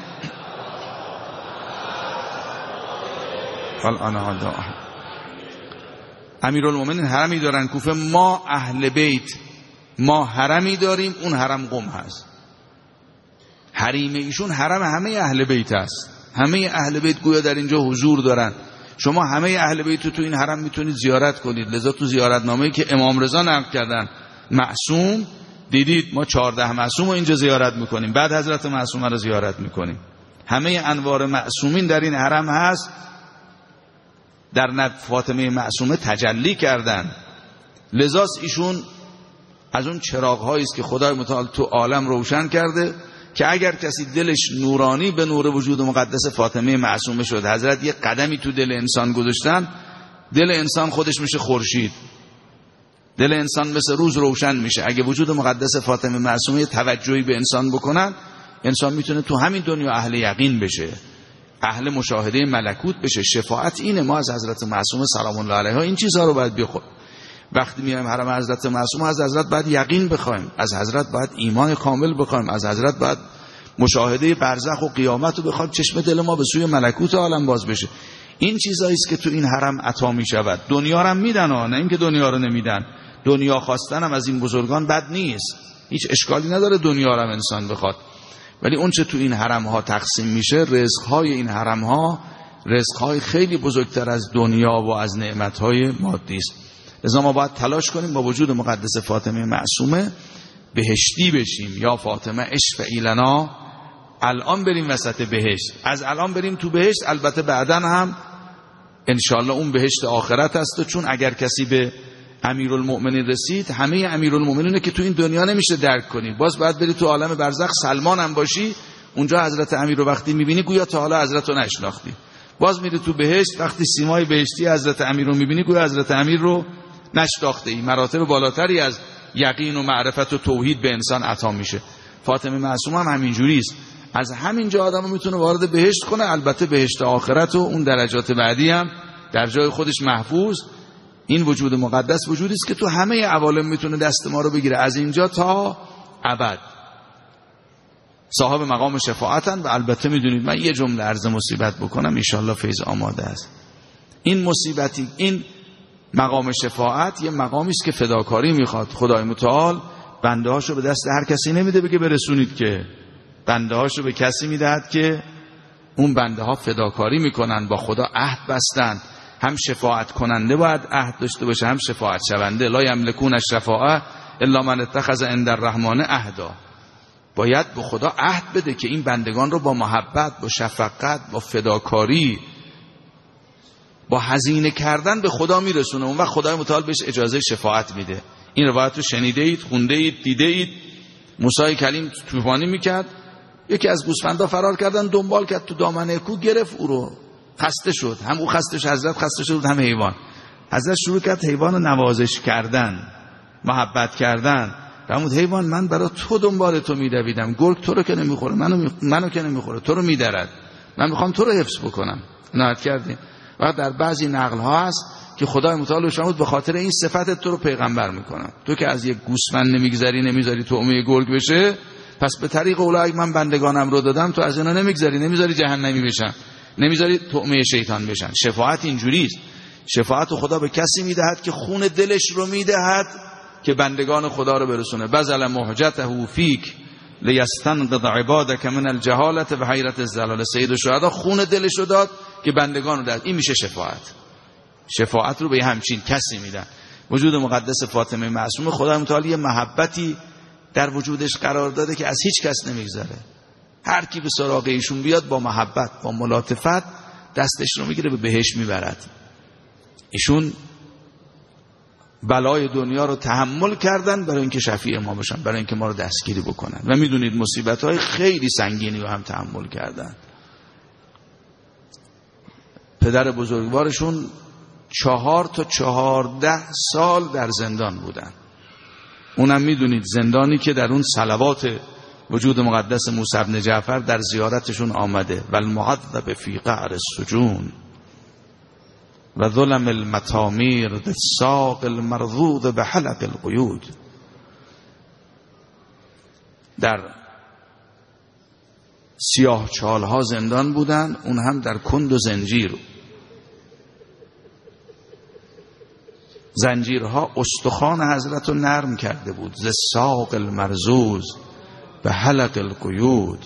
امیرالمومنین حرمی دارن کوفه. ما اهل بیت، ما حرمی داریم، اون حرم قم هست. حریم ایشون حرم همه اهل بیت است. همه اهل بیت گویا در اینجا حضور دارن. شما همه اهل بیت رو تو این حرم میتونید زیارت کنید. لذا تو زیارتنامه‌ای که امام رضا نقل کردن معصوم، دیدید ما 14 معصوم رو اینجا زیارت میکنیم، بعد حضرت معصومه رو زیارت میکنیم. همه انوار معصومین در این حرم هست. در فاطمه معصومه تجلی کردن. لذا ایشون از اون چراغ‌هایی است که خدای متعال تو عالم روشن کرده که اگر کسی دلش نورانی به نور وجود مقدس فاطمه معصومه شد، حضرت یه قدمی تو دل انسان گذاشتن، دل انسان خودش میشه خورشید، دل انسان مثل روز روشن میشه. اگه وجود مقدس فاطمه معصومه توجهی به انسان بکنن، انسان میتونه تو همین دنیا اهل یقین بشه، اهل مشاهده ملکوت بشه. شفاعت اینه. ما از حضرت معصومه سلام الله علیها این چیزها رو باید بخوایم. وقتی میایم حرم حضرت معصومه، از حضرت باید یقین بخوایم، از حضرت باید ایمان کامل بخوایم، از حضرت باید مشاهده برزخ و قیامت رو بخوایم، چشم دل ما به سوی ملکوت عالم باز بشه. این چیزایی است که تو این حرم عطا میشود. دنیا رو هم میدن، نه اینکه دنیا رو نمیدن. دنیا خواستن هم از این بزرگان بد نیست، هیچ اشکالی نداره دنیا رو هم انسان بخواد. ولی اون چه تو این حرم ها تقسیم میشه، رزق های این حرم ها رزق های خیلی بزرگتر از دنیا و از نعمت های مادی است. لذا ما باید تلاش کنیم با وجود مقدس فاطمه معصومه بهشتی بشیم. یا فاطمه اشفعی لنا، الان بریم وسط بهشت، از الان بریم تو بهشت. البته بعدن هم انشالله اون بهشت آخرت است. چون اگر کسی به امیرالمؤمنین رسید، همه امیرالمؤمنینه که تو این دنیا نمیشه درک کنی، باز باید بری تو عالم برزخ. سلمان هم باشی، اونجا حضرت امیر رو وقتی میبینی گویا تا حالا حضرت رو نشناختی. باز میری تو بهشت، وقتی سیمای بهشتی حضرت امیر رو میبینی گویا حضرت امیر رو نشناخته ای. مراتب بالاتری از یقین و معرفت و توحید به انسان عطا میشه. فاطمه معصومه هم همینجوری است. از همینجا آدم میتونه وارد بهشت کنه. البته بهشت آخرت و اون درجات بعدی هم در جای خودش محفوظ. این وجود مقدس وجودی است که تو همه عوالم میتونه دست ما رو بگیره، از اینجا تا ابد. صاحب مقام شفاعتن. و البته میدونید من یه جمله عرض مصیبت بکنم، انشالله فیض آماده است. این مصیبتی، این مقام شفاعت یه مقامی است که فداکاری میخواد. خدای متعال بنده هاشو به دست هر کسی نمیده بگه برسونید، که بنده هاشو به کسی میدهد که اون بنده ها فداکاری میکنن، با خدا عهد بستن. هم شفاعت کننده باید عهد داشته باشه، هم شفاعت شونده. لا یملکون الشفاعه الا من اتخذ عند الرحمن عهدا. باید به خدا عهد بده که این بندگان رو با محبت، با شفقت، با فداکاری، با هزینه کردن به خدا میرسونه. اون وقت خدای متعال بهش اجازه شفاعت میده. این روایت رو شنیده اید، خونده اید، دیده اید. موسی کلیم طوفانی میکرد، یکی از گوسفندا فرار کردن، دنبال کرد، تو دامنه کوه گرفت او رو، خسته شد. هم او خسته شد، حضرت خسته شد، هم حیوان. حضرت شروع کرد حیوان رو نوازش کردن، محبت کردن. فرمود حیوان من برای تو دنبال تو میدویدم، گرگ تو رو که نمیخوره، منو که نمیخوره، تو رو میدرد، من میخوام تو رو حفظ بکنم. نهایت کردیم. و در بعضی نقل ها هست که خدای متعال فرمود به خاطر این صفت تو رو پیغمبر میکنم. تو که از یک گوسفند نمیذاری طعمه گرگ بشه، پس به طریق اولئک من بندگانم رو دادم، تو از اینا نمیذاری جهنمی بشن، نمیذاری طعمه شیطان بشن. شفاعت اینجوری است. شفاعت خدا به کسی میدهد که خون دلش رو میدهد که بندگان خدا رو برسونه. بذل محجته فیک لیستنقض عبادک من الجهاله و حیرت الزلال. سید الشهدا خون دلش رو داد که بندگان رو داد. این میشه شفاعت. شفاعت رو به همچین کسی میدن. وجود مقدس فاطمه معصومه خدا متعال یه محبتی در وجودش قرار داده که از هیچ کس نمیگذره. هر کی به سراغ ایشون بیاد با محبت با ملاطفت دستش رو میگیره به بهشت میبرد. ایشون بلای دنیا رو تحمل کردن برای اینکه شفیع ما بشن، برای اینکه ما رو دستگیری بکنن و میدونید مصیبت‌های خیلی سنگینی رو هم تحمل کردن. پدر بزرگوارشون 4 تا 14 سال در زندان بودن. اونم میدونید زندانی که در اون صلوات وجود مقدس موسی بن جعفر در زیارتشون آمده و المعذب فی قعر السجون و ظلم المطامیر بالساق المرضوض بحلق القیود. در سیاه چالها زندان بودن، اون هم در کند و زنجیر. زنجیرها استخوان حضرت رو نرم کرده بود. ز ساق المرضوض به حلق القیود.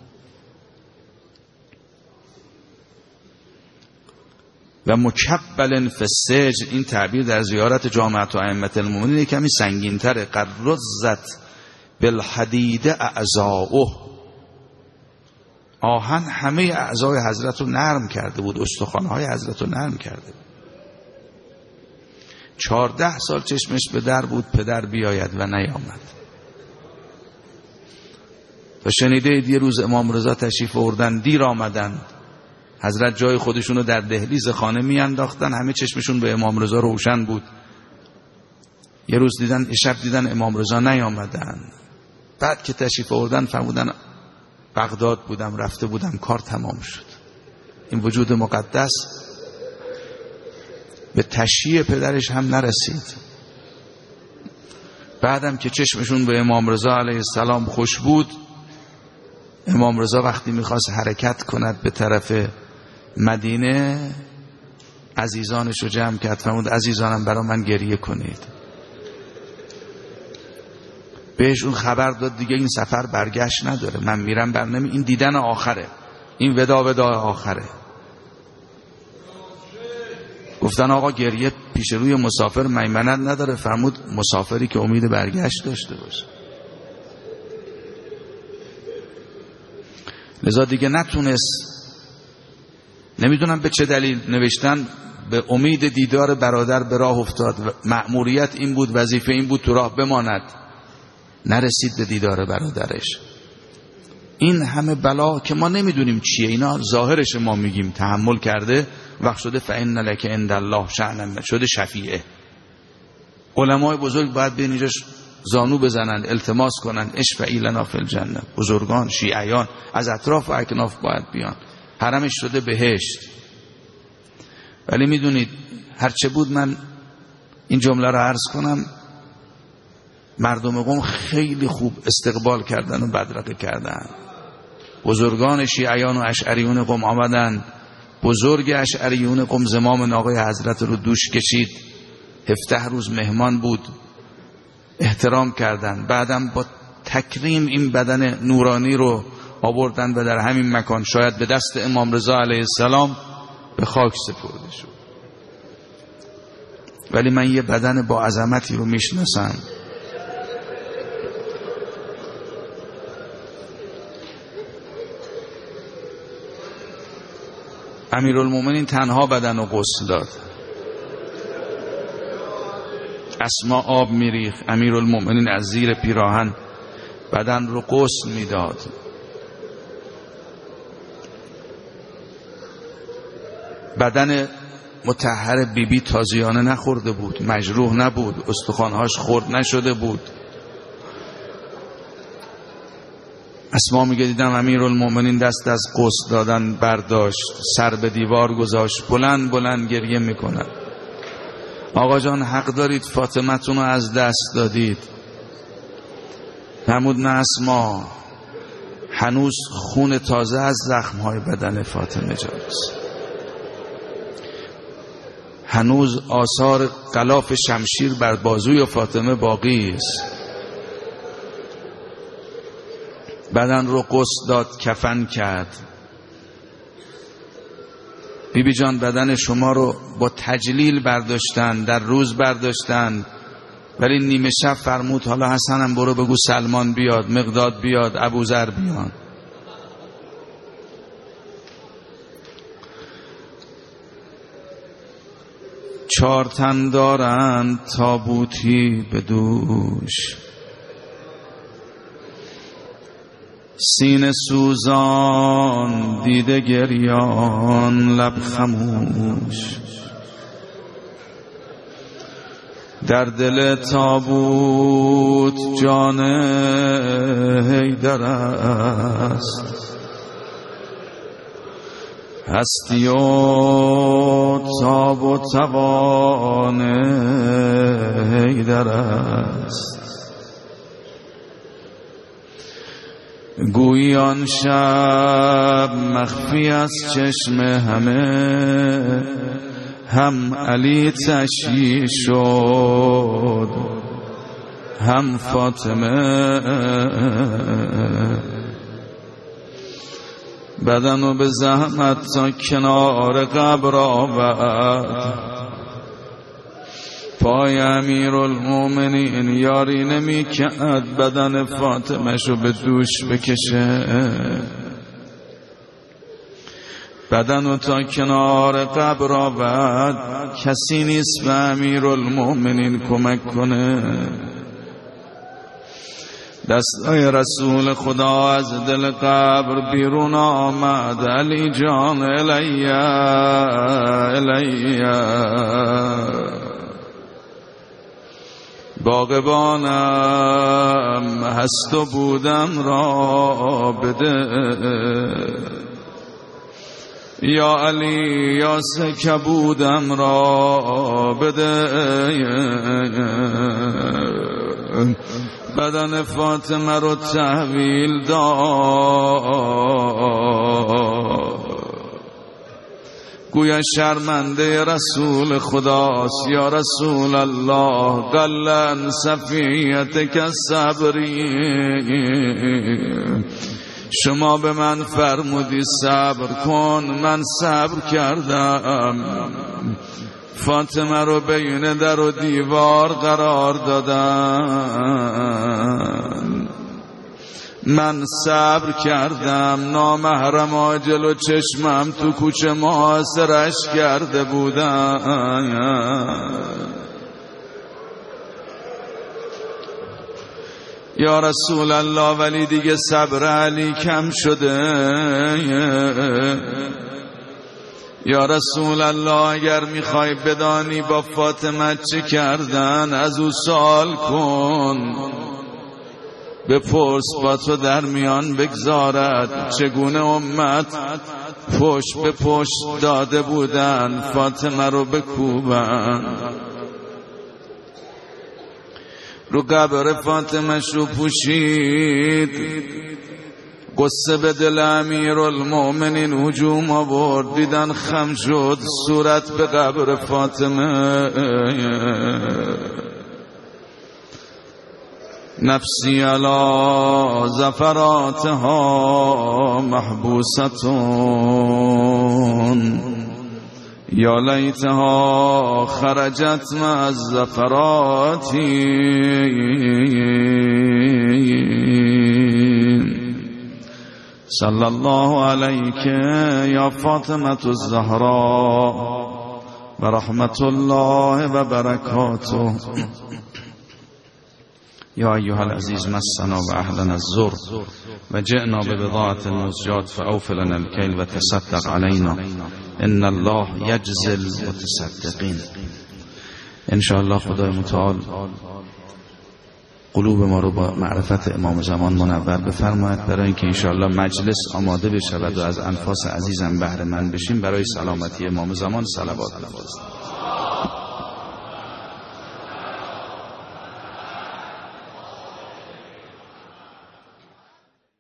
و مکبل فی السجن، این تعبیر در زیارت جامعه ائمه المؤمنین کمی سنگین تره. قد رزت بالحدید اعضاؤه، آهن همه اعضای حضرت رو نرم کرده بود، استخوان‌های حضرت رو نرم کرده بود. 14 سال چشمش به در بود پدر بیاید و نیامد. و شنیده یه روز امام رضا تشریف آوردن، دیر آمدن، حضرت جای خودشون رو در دهلیز خانه میانداختن، همه چشمشون به امام رضا روشن بود. یه روز دیدن، شب دیدن امام رضا نیامدن. بعد که تشریف آوردن فرمودن بغداد بودم، رفته بودم، کار تمام شد. این وجود مقدس به تشییع پدرش هم نرسید. بعدم که چشمشون به امام رضا علیه السلام خوش بود، امام رضا وقتی میخواست حرکت کند به طرف مدینه، عزیزانش رو جمع کرد، فرمود عزیزانم برای من گریه کنید. بهش اون خبر داد دیگه این سفر برگشت نداره، من میرم برنامه، این دیدن آخره، این ودا آخره. گفتن آقا گریه پیش روی مسافر میمنت نداره. فرمود مسافری که امید برگشت داشته باشه. لذا دیگه نتونست، نمیدونم به چه دلیل نوشتن، به امید دیدار برادر به راه افتاد. مأموریت این بود، وظیفه این بود تو راه بماند، نرسید به دیدار برادرش. این همه بلا که ما نمیدونیم چیه، اینا ظاهرش ما میگیم تحمل کرده، وقت شده فإن لک عند الله شأنا، شده شفیعه. علمای بزرگ باید به اینجاش زانو بزنند، التماس کنند اشفعی لنا فی الجنه. بزرگان شیعیان از اطراف و اکناف باید بیان، حرمش شده بهشت. ولی میدونید هرچه بود، من این جمله رو عرض کنم، مردم قم خیلی خوب استقبال کردن و بدرقه کردن. بزرگان شیعیان و اشعریون قم آمدن، بزرگ اشعریون قم زمام ناقه حضرت رو دوش کشید، 17 روز مهمان بود، احترام کردن. بعدم با تکریم این بدن نورانی رو آوردن و در همین مکان شاید به دست امام رضا علیه السلام به خاک سپرده شد. ولی من یه بدن با عظمتی رو میشناسم، امیرالمومنین تنها بدن رو غسل داد. اسما آب میریخ، امیرالمومنین از زیر پیراهن بدن رو غسل میداد. بدن مطهر بیبی تازیانه نخورده بود، مجروح نبود، استخوانهاش خرد نشده بود. اسما میگه دیدم امیرالمومنین دست از غسل دادن برداشت، سر به دیوار گذاشت، بلند بلند گریه میکنه. آقا جان حق دارید، فاطمتون رو از دست دادید. فرمود نه اسما، هنوز خون تازه از زخمهای بدن فاطمه جاست، هنوز آثار غلاف شمشیر بر بازوی فاطمه باقی است. بدن رو غسل داد، کفن کرد. بیبی جان بدن شما رو با تجلیل برداشتن، در روز برداشتن، ولی نیمه شب فرمود حالا حسنم برو بگو سلمان بیاد، مقداد بیاد، ابوذر بیان. 4 تن دارند تابوتی به دوش، سینه سوزان دیده گریان لب خموش. در دل تابوت جان حیدر است، هستی و تاب و توان حیدر است. گویی آن شب مخفی از چشم همه، هم علی تشییع شد هم فاطمه. بدن و به زحمت تا کنار قبر آورد، پای امیرالمومنین یاری نمی کرد بدن فاطمه شو به دوش بکشه. بدن و تا کنار قبر آورد، کسی نیست به امیرالمومنین کمک کنه. دستای رسول خدا از دل قبر بیرون آمد، علی جان الیا الیا. باغبانم هست و بودم را بده، یا علی یا کبودم را بده. بدن فاطمه رو تحویل داد، گویا شرمنده رسول خداست. یا رسول الله قلن صفیتک صبری، شما به من فرمودی صبر کن، من صبر کردم. فاطمه رو بین در و دیوار قرار دادم، من صبر کردم. نامحرم جلو چشمم تو کوچه محاصرش کرده بودم. یا رسول الله ولی دیگه صبر علی کم شده. یا رسول الله اگر میخوای بدانی با فاطمه چه کردن، از او سوال کن، بپرس با تو در میان بگذارد چگونه امت پشت به پشت داده بودن فاطمه رو بکوبن. رو قبر فاطمه شو پوشید، قصه به دل امیرالمومنین هجوم آورد، دیدن خم شد صورت به قبر فاطمه. نفسی علی زفراتها محبوستون، یا لیتها خرجت مع الزفراتی. صلی الله علیک یا فاطمة الزهراء و رحمت الله و برکاته. یا ایها العزیز مسنا و اهلنا الزر و جئنا ببضاعة المزجات فاوفی لنا الکیل و تصدق علینا ان الله یجزی المتصدقین. انشاءالله خدای متعال قلوب ما رو با معرفت امام زمان منور بفرماید، برای اینکه انشاءالله مجلس آماده بشود و از انفاس عزیزم بهره مند بشیم. برای سلامتی امام زمان صلوات بفرستید.